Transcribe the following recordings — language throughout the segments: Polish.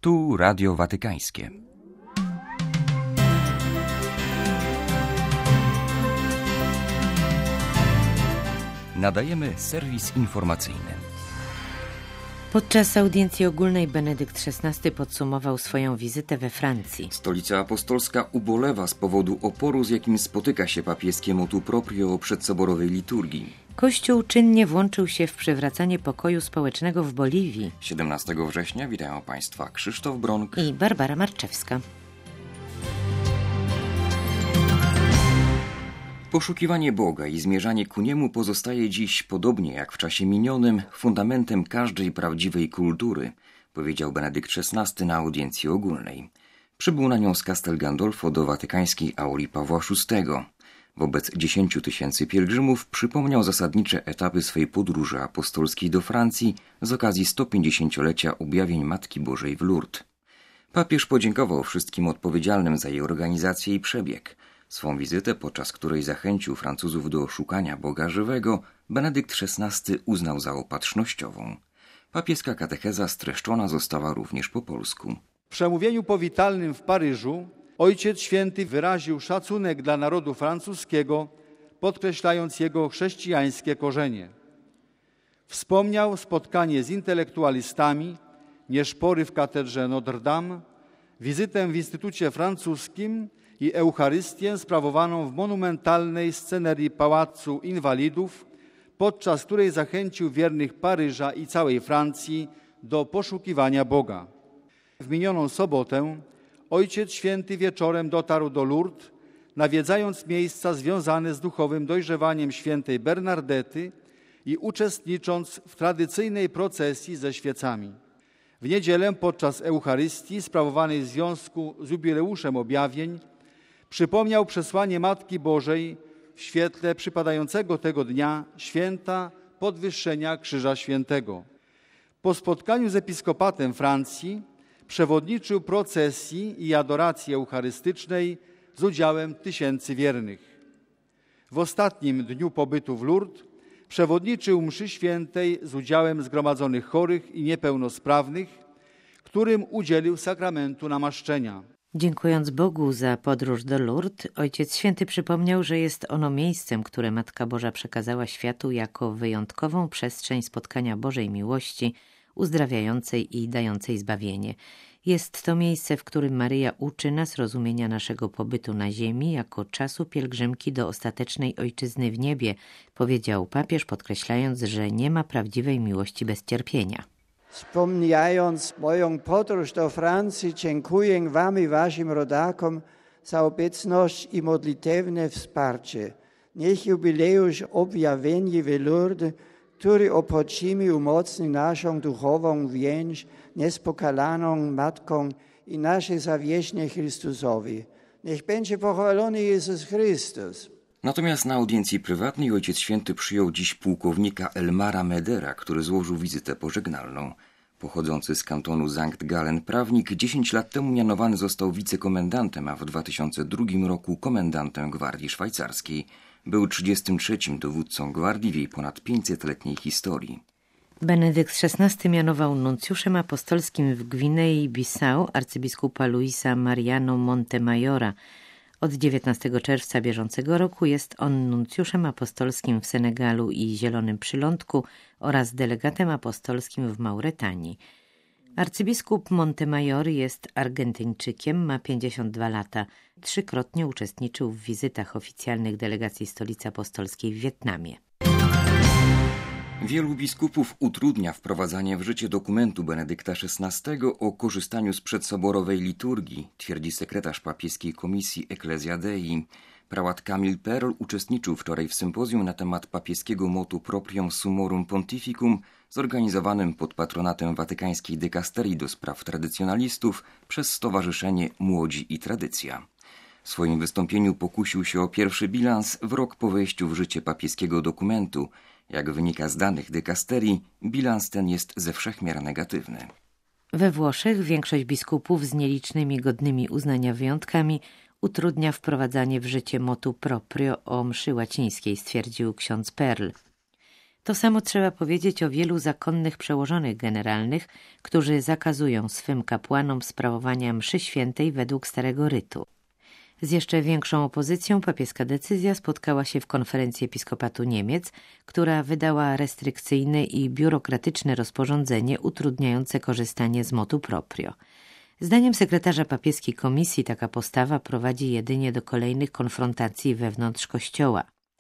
Tu Radio Watykańskie. Nadajemy serwis informacyjny. Podczas audiencji ogólnej Benedykt XVI podsumował swoją wizytę we Francji. Stolica Apostolska ubolewa z powodu oporu, z jakim spotyka się papieskie motu proprio przedsoborowej liturgii. Kościół czynnie włączył się w przywracanie pokoju społecznego w Boliwii. 17 września witają Państwa Krzysztof Bronk i Barbara Marczewska. Poszukiwanie Boga i zmierzanie ku Niemu pozostaje dziś, podobnie jak w czasie minionym, fundamentem każdej prawdziwej kultury, powiedział Benedykt XVI na audiencji ogólnej. Przybył na nią z Castel Gandolfo do watykańskiej auli Pawła VI. Wobec 10 000 pielgrzymów przypomniał zasadnicze etapy swej podróży apostolskiej do Francji z okazji 150-lecia objawień Matki Bożej w Lourdes. Papież podziękował wszystkim odpowiedzialnym za jej organizację i przebieg. Swą wizytę, podczas której zachęcił Francuzów do szukania Boga żywego, Benedykt XVI uznał za opatrznościową. Papieska katecheza streszczona została również po polsku. W przemówieniu powitalnym w Paryżu Ojciec Święty wyraził szacunek dla narodu francuskiego, podkreślając jego chrześcijańskie korzenie. Wspomniał spotkanie z intelektualistami, nieszpory w katedrze Notre Dame, wizytę w Instytucie Francuskim i Eucharystię sprawowaną w monumentalnej scenerii Pałacu Inwalidów, podczas której zachęcił wiernych Paryża i całej Francji do poszukiwania Boga. W minioną sobotę Ojciec Święty wieczorem dotarł do Lourdes, nawiedzając miejsca związane z duchowym dojrzewaniem świętej Bernardety i uczestnicząc w tradycyjnej procesji ze świecami. W niedzielę podczas Eucharystii sprawowanej w związku z jubileuszem objawień przypomniał przesłanie Matki Bożej w świetle przypadającego tego dnia święta podwyższenia Krzyża Świętego. Po spotkaniu z episkopatem Francji przewodniczył procesji i adoracji eucharystycznej z udziałem tysięcy wiernych. W ostatnim dniu pobytu w Lourdes przewodniczył mszy świętej z udziałem zgromadzonych chorych i niepełnosprawnych, którym udzielił sakramentu namaszczenia. Dziękując Bogu za podróż do Lourdes, Ojciec Święty przypomniał, że jest ono miejscem, które Matka Boża przekazała światu jako wyjątkową przestrzeń spotkania Bożej miłości, uzdrawiającej i dającej zbawienie. Jest to miejsce, w którym Maryja uczy nas rozumienia naszego pobytu na ziemi jako czasu pielgrzymki do ostatecznej ojczyzny w niebie, powiedział papież, podkreślając, że nie ma prawdziwej miłości bez cierpienia. Wspomniając moją podróż do Francji, dziękuję Wam i Waszym rodakom za obecność i modlitewne wsparcie. Niech jubileusz objawienia w Lourdes, który opoczymi umocni naszą duchową więź niespokalaną Matką i nasze zawierzenie Chrystusowi. Niech będzie pochwalony Jezus Chrystus. Natomiast na audiencji prywatnej Ojciec Święty przyjął dziś pułkownika Elmara Medera, który złożył wizytę pożegnalną. Pochodzący z kantonu Sankt Gallen prawnik 10 lat temu mianowany został wicekomendantem, a w 2002 roku komendantem Gwardii Szwajcarskiej. Był 33. dowódcą gwardii w jej ponad 500-letniej historii. Benedykt XVI mianował nuncjuszem apostolskim w Gwinei Bissau arcybiskupa Luisa Mariano Montemajora. Od 19 czerwca bieżącego roku jest on nuncjuszem apostolskim w Senegalu i Zielonym Przylądku oraz delegatem apostolskim w Mauretanii. Arcybiskup Montemayor jest Argentyńczykiem, ma 52 lata. 3-krotnie uczestniczył w wizytach oficjalnych delegacji Stolicy Apostolskiej w Wietnamie. Wielu biskupów utrudnia wprowadzanie w życie dokumentu Benedykta XVI o korzystaniu z przedsoborowej liturgii, twierdzi sekretarz papieskiej komisji Ecclesia Dei. Prałat Camille Perl uczestniczył wczoraj w sympozjum na temat papieskiego motu Proprium Summorum Pontificum zorganizowanym pod patronatem watykańskiej dykasterii do spraw tradycjonalistów przez Stowarzyszenie Młodzi i Tradycja. W swoim wystąpieniu pokusił się o pierwszy bilans w rok po wejściu w życie papieskiego dokumentu. Jak wynika z danych dykasterii, bilans ten jest ze wszech miar negatywny. We Włoszech większość biskupów z nielicznymi godnymi uznania wyjątkami utrudnia wprowadzanie w życie motu proprio o mszy łacińskiej, stwierdził ksiądz Perl. To samo trzeba powiedzieć o wielu zakonnych przełożonych generalnych, którzy zakazują swym kapłanom sprawowania mszy świętej według starego rytu. Z jeszcze większą opozycją papieska decyzja spotkała się w konferencji Episkopatu Niemiec, która wydała restrykcyjne i biurokratyczne rozporządzenie utrudniające korzystanie z motu proprio. Zdaniem sekretarza papieskiej komisji taka postawa prowadzi jedynie do kolejnych konfrontacji wewnątrz Kościoła.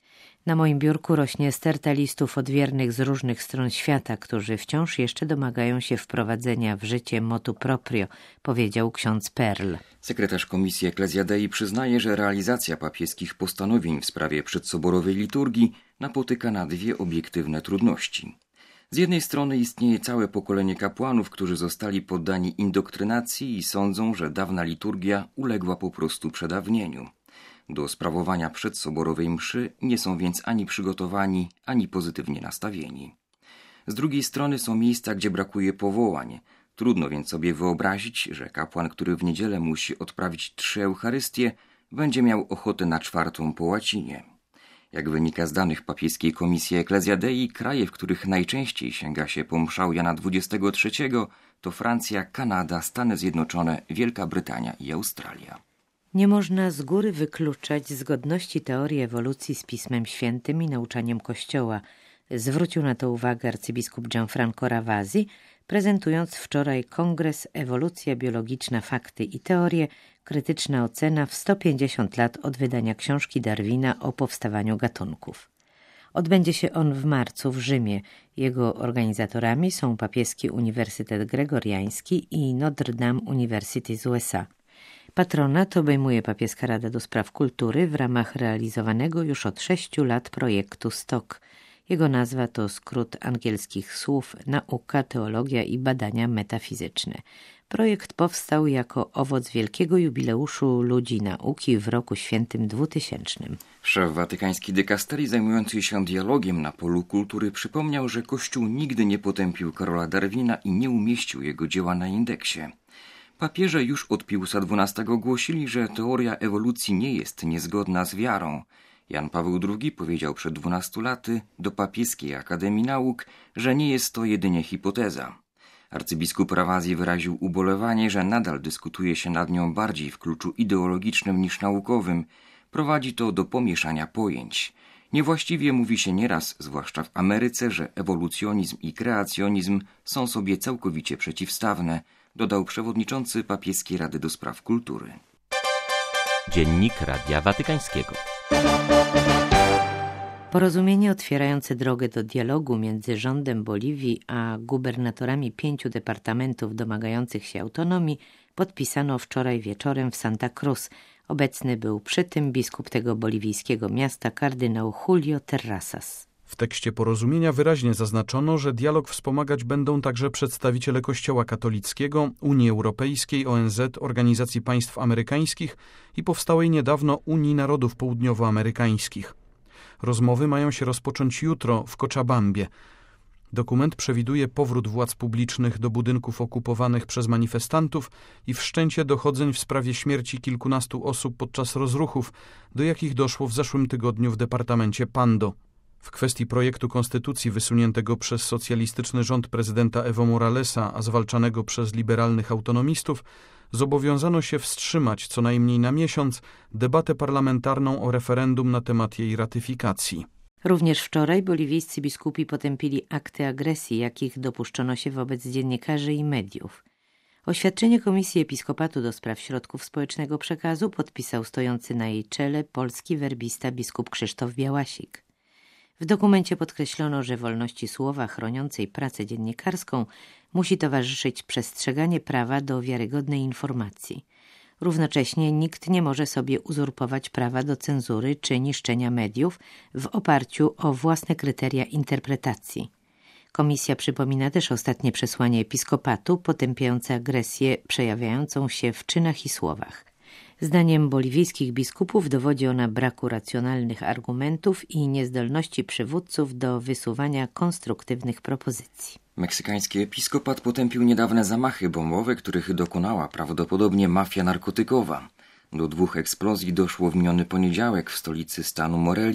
Na moim biurku rośnie sterta listów od wiernych z różnych stron świata, którzy wciąż jeszcze domagają się wprowadzenia w życie motu proprio, powiedział ksiądz Perl. Sekretarz Komisji Ecclesiadei przyznaje, że realizacja papieskich postanowień w sprawie przedsoborowej liturgii napotyka na dwie obiektywne trudności. Z jednej strony istnieje całe pokolenie kapłanów, którzy zostali poddani indoktrynacji i sądzą, że dawna liturgia uległa po prostu przedawnieniu. Do sprawowania przedsoborowej mszy nie są więc ani przygotowani, ani pozytywnie nastawieni. Z drugiej strony są miejsca, gdzie brakuje powołań. Trudno więc sobie wyobrazić, że kapłan, który w niedzielę musi odprawić 3 Eucharystie, będzie miał ochotę na 4 po łacinie. Jak wynika z danych papieskiej Komisji Ecclesiadei, kraje, w których najczęściej sięga się po mszał Jana XXIII, to Francja, Kanada, Stany Zjednoczone, Wielka Brytania i Australia. Nie można z góry wykluczać zgodności teorii ewolucji z Pismem Świętym i nauczaniem Kościoła. Zwrócił na to uwagę arcybiskup Gianfranco Ravasi, prezentując wczoraj Kongres Ewolucja Biologiczna, Fakty i Teorie, krytyczna ocena w 150 lat od wydania książki Darwina o powstawaniu gatunków. Odbędzie się on w marcu w Rzymie. Jego organizatorami są Papieski Uniwersytet Gregoriański i Notre Dame University z USA. Patronat obejmuje Papieska Rada do Spraw Kultury w ramach realizowanego już od 6 lat projektu STOK. Jego nazwa to skrót angielskich słów Nauka, Teologia i Badania Metafizyczne. Projekt powstał jako owoc wielkiego jubileuszu ludzi nauki w roku świętym 2000. Szef watykańskiej dykasterii zajmujący się dialogiem na polu kultury przypomniał, że Kościół nigdy nie potępił Karola Darwina i nie umieścił jego dzieła na indeksie. Papieże już od Piusa XII głosili, że teoria ewolucji nie jest niezgodna z wiarą. Jan Paweł II powiedział przed 12 laty do Papieskiej Akademii Nauk, że nie jest to jedynie hipoteza. Arcybiskup Ravasi wyraził ubolewanie, że nadal dyskutuje się nad nią bardziej w kluczu ideologicznym niż naukowym. Prowadzi to do pomieszania pojęć. Niewłaściwie mówi się nieraz, zwłaszcza w Ameryce, że ewolucjonizm i kreacjonizm są sobie całkowicie przeciwstawne, dodał przewodniczący Papieskiej Rady do Spraw Kultury. Dziennik Radia Watykańskiego. Porozumienie otwierające drogę do dialogu między rządem Boliwii a gubernatorami 5 departamentów domagających się autonomii podpisano wczoraj wieczorem w Santa Cruz. Obecny był przy tym biskup tego boliwijskiego miasta kardynał Julio Terrazas. W tekście porozumienia wyraźnie zaznaczono, że dialog wspomagać będą także przedstawiciele Kościoła katolickiego, Unii Europejskiej, ONZ, Organizacji Państw Amerykańskich i powstałej niedawno Unii Narodów Południowoamerykańskich. Rozmowy mają się rozpocząć jutro w Cochabambie. Dokument przewiduje powrót władz publicznych do budynków okupowanych przez manifestantów i wszczęcie dochodzeń w sprawie śmierci kilkunastu osób podczas rozruchów, do jakich doszło w zeszłym tygodniu w departamencie Pando. W kwestii projektu konstytucji wysuniętego przez socjalistyczny rząd prezydenta Evo Moralesa, a zwalczanego przez liberalnych autonomistów, zobowiązano się wstrzymać co najmniej na miesiąc debatę parlamentarną o referendum na temat jej ratyfikacji. Również wczoraj boliwijscy biskupi potępili akty agresji, jakich dopuszczono się wobec dziennikarzy i mediów. Oświadczenie Komisji Episkopatu do Spraw Środków Społecznego Przekazu podpisał stojący na jej czele polski werbista biskup Krzysztof Białasik. W dokumencie podkreślono, że wolności słowa chroniącej pracę dziennikarską musi towarzyszyć przestrzeganie prawa do wiarygodnej informacji. Równocześnie nikt nie może sobie uzurpować prawa do cenzury czy niszczenia mediów w oparciu o własne kryteria interpretacji. Komisja przypomina też ostatnie przesłanie episkopatu potępiające agresję przejawiającą się w czynach i słowach. Zdaniem boliwijskich biskupów dowodzi ona braku racjonalnych argumentów i niezdolności przywódców do wysuwania konstruktywnych propozycji. Meksykański episkopat potępił niedawne zamachy bombowe, których dokonała prawdopodobnie mafia narkotykowa. Do 2 eksplozji doszło w miniony poniedziałek w stolicy stanu Morelia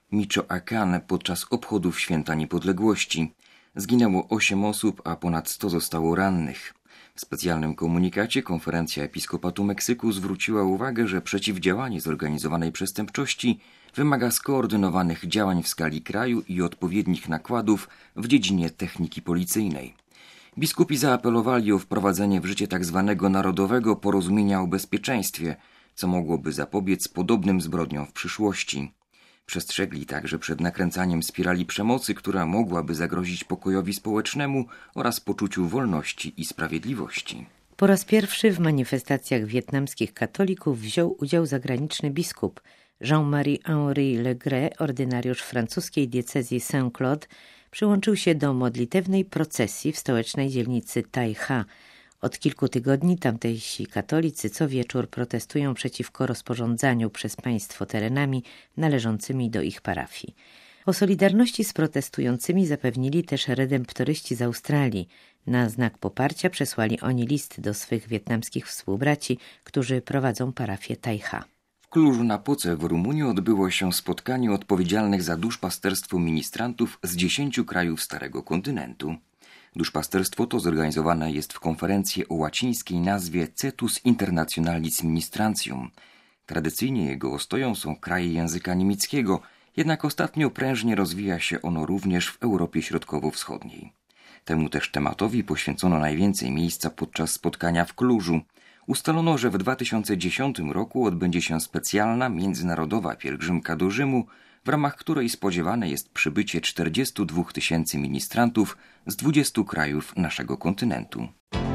Michoacán podczas obchodów Święta Niepodległości. Zginęło 8 osób, a ponad 100 zostało rannych. W specjalnym komunikacie Konferencja Episkopatu Meksyku zwróciła uwagę, że przeciwdziałanie zorganizowanej przestępczości wymaga skoordynowanych działań w skali kraju i odpowiednich nakładów w dziedzinie techniki policyjnej. Biskupi zaapelowali o wprowadzenie w życie tzw. Narodowego Porozumienia o Bezpieczeństwie, co mogłoby zapobiec podobnym zbrodniom w przyszłości. Przestrzegli także przed nakręcaniem spirali przemocy, która mogłaby zagrozić pokojowi społecznemu oraz poczuciu wolności i sprawiedliwości. Po raz pierwszy w manifestacjach wietnamskich katolików wziął udział zagraniczny biskup. Jean-Marie-Henri Legret, ordynariusz francuskiej diecezji Saint-Claude, przyłączył się do modlitewnej procesji w stołecznej dzielnicy Tay Ha. Od kilku tygodni tamtejsi katolicy co wieczór protestują przeciwko rozporządzaniu przez państwo terenami należącymi do ich parafii. O solidarności z protestującymi zapewnili też redemptoryści z Australii. Na znak poparcia przesłali oni list do swych wietnamskich współbraci, którzy prowadzą parafię Tay Ha. W Cluj-Napoce w Rumunii odbyło się spotkanie odpowiedzialnych za duszpasterstwo ministrantów z 10 krajów Starego Kontynentu. Duszpasterstwo to zorganizowane jest w konferencji o łacińskiej nazwie Cetus Internationalis Ministrantium. Tradycyjnie jego ostoją są kraje języka niemieckiego, jednak ostatnio prężnie rozwija się ono również w Europie Środkowo-Wschodniej. Temu też tematowi poświęcono najwięcej miejsca podczas spotkania w Klużu. Ustalono, że w 2010 roku odbędzie się specjalna międzynarodowa pielgrzymka do Rzymu, w ramach której spodziewane jest przybycie 42 000 ministrantów z 20 krajów naszego kontynentu.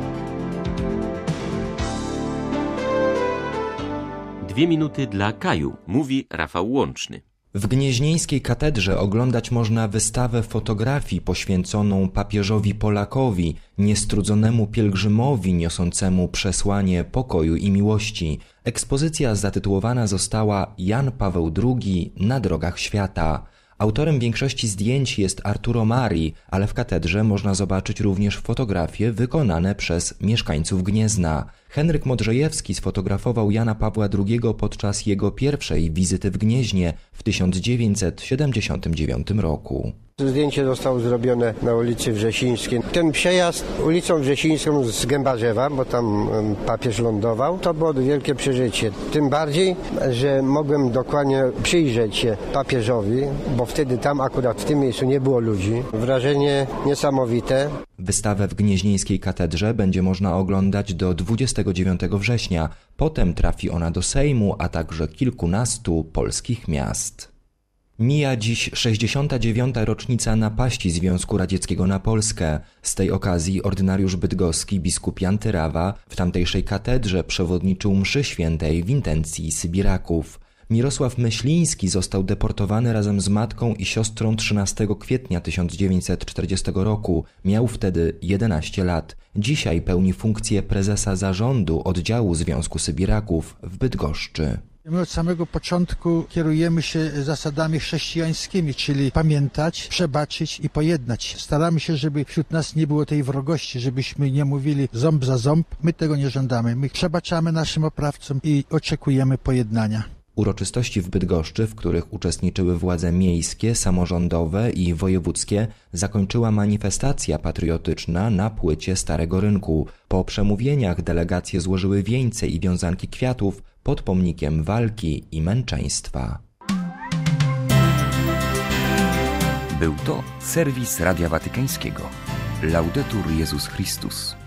2 minuty dla Kaju, mówi Rafał Łączny. W Gnieźnieńskiej katedrze oglądać można wystawę fotografii poświęconą papieżowi Polakowi, niestrudzonemu pielgrzymowi niosącemu przesłanie pokoju i miłości. Ekspozycja zatytułowana została Jan Paweł II na drogach świata. Autorem większości zdjęć jest Arturo Mari, ale w katedrze można zobaczyć również fotografie wykonane przez mieszkańców Gniezna. Henryk Modrzejewski sfotografował Jana Pawła II podczas jego pierwszej wizyty w Gnieźnie w 1979 roku. Zdjęcie zostało zrobione na ulicy Wrzesińskiej. Ten przejazd ulicą Wrzesińską z Gębarzewa, bo tam papież lądował, to było wielkie przeżycie. Tym bardziej, że mogłem dokładnie przyjrzeć się papieżowi, bo wtedy tam akurat w tym miejscu nie było ludzi. Wrażenie niesamowite. Wystawę w Gnieźnieńskiej katedrze będzie można oglądać do 29 września. Potem trafi ona do Sejmu, a także kilkunastu polskich miast. Mija dziś 69. rocznica napaści Związku Radzieckiego na Polskę. Z tej okazji ordynariusz bydgoski biskup Jan Tyrawa w tamtejszej katedrze przewodniczył mszy świętej w intencji Sybiraków. Mirosław Myśliński został deportowany razem z matką i siostrą 13 kwietnia 1940 roku. Miał wtedy 11 lat. Dzisiaj pełni funkcję prezesa zarządu oddziału Związku Sybiraków w Bydgoszczy. My od samego początku kierujemy się zasadami chrześcijańskimi, czyli pamiętać, przebaczyć i pojednać. Staramy się, żeby wśród nas nie było tej wrogości, żebyśmy nie mówili ząb za ząb. My tego nie żądamy. My przebaczamy naszym oprawcom i oczekujemy pojednania. Uroczystości w Bydgoszczy, w których uczestniczyły władze miejskie, samorządowe i wojewódzkie, zakończyła manifestacja patriotyczna na płycie Starego Rynku. Po przemówieniach delegacje złożyły wieńce i wiązanki kwiatów pod pomnikiem walki i męczeństwa. Był to serwis Radia Watykańskiego. Laudetur Jezus Chrystus.